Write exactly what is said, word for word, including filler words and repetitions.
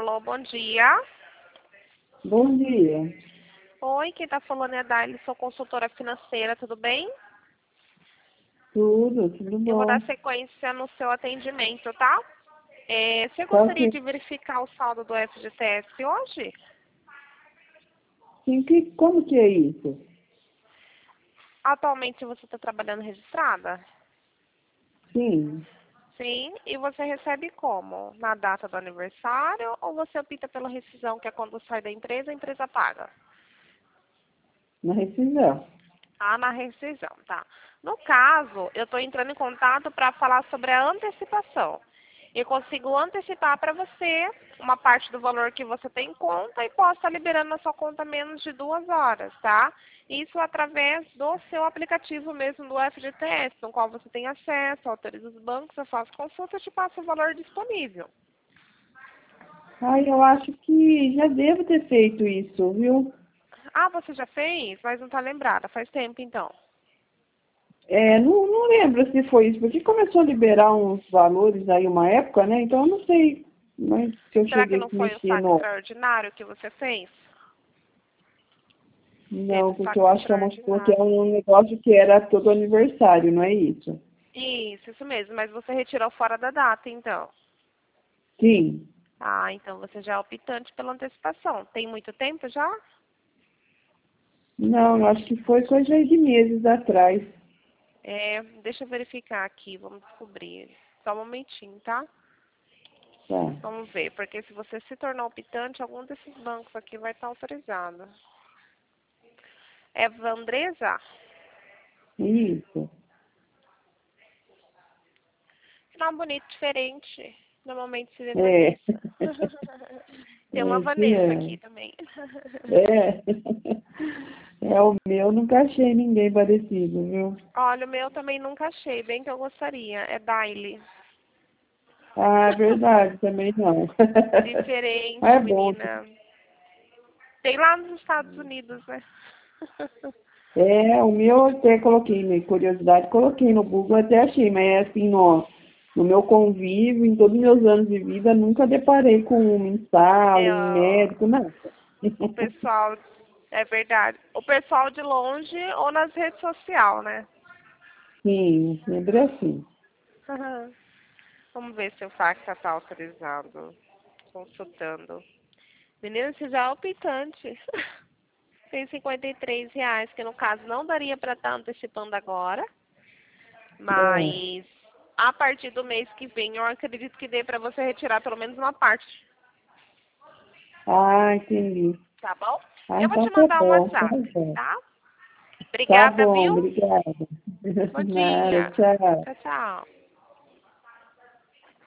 Alô, bom dia. Bom dia. Oi, quem tá falando é a Daily, sou consultora financeira, tudo bem? Tudo, tudo Eu vou dar bom. sequência no seu atendimento, tá? É, você Qual gostaria que, de verificar o saldo do F G T S hoje? sim, que, como que é isso? Atualmente você está trabalhando registrada? Sim, Sim, e você recebe como? Na data do aniversário ou você opta pela rescisão, que é quando sai da empresa, a empresa paga? na rescisão. Ah, na rescisão, tá. No caso, eu estou entrando em contato para falar sobre a antecipação. Eu consigo antecipar para você uma parte do valor que você tem em conta e posso estar liberando na sua conta menos de duas horas, tá? Isso através do seu aplicativo mesmo do F G T S, no qual você tem acesso, autoriza os bancos, eu faço consulta e te passo o valor disponível. Ah, eu acho que já devo ter feito isso, viu? Ah, você já fez? Mas não está lembrada. Faz tempo, então. É, não, não lembro se foi isso, porque começou a liberar uns valores aí uma época, né? Então eu não sei mas se eu Será que cheguei não a foi o mexer saque no... extraordinário que você fez? Teve Não, o porque eu saque acho que é, uma, que é extraordinário. um negócio que era todo aniversário, não é isso? Isso, isso mesmo. Mas você retirou fora da data, então. Sim. Ah, então você já é optante pela antecipação. Tem muito tempo já? Não, eu acho que foi coisa aí de meses atrás. É, deixa eu verificar aqui, vamos descobrir. Só um momentinho, tá? Tá. Vamos ver, porque se você se tornar optante, algum desses bancos aqui vai estar autorizado. É Vandresa? Isso. Final bonito, diferente. Normalmente seria É. Vanessa. Tem uma Esse Vanessa é. aqui também. É. É, o meu nunca achei ninguém parecido, viu? Olha, o meu também nunca achei, bem que eu gostaria. É Daily. Ah, é verdade, também não. Mas Diferente, é bom. menina. Tem lá nos Estados Unidos, né? É, o meu eu até coloquei, né? Curiosidade, coloquei no Google, até achei, mas é assim, no, no meu convívio, em todos os meus anos de vida, nunca deparei com um em sala, É, em ó, médico, nada. o pessoal, é verdade. O pessoal de longe ou nas redes sociais, né? Sim, sempre assim. Vamos ver se o fax já tá autorizado. Consultando. Menina, você já é optante. Tem cinquenta e três reais, que no caso não daria para estar antecipando agora. É. Mas a partir do mês que vem, eu acredito que dê para você retirar pelo menos uma parte, Ah, entendi. tá bom? Ah, Eu vou então te tá mandar um bom, tá WhatsApp, bom. tá? Tá Obrigada, bom, viu? obrigada. Bom Nada, dia. tchau. Tchau, tchau.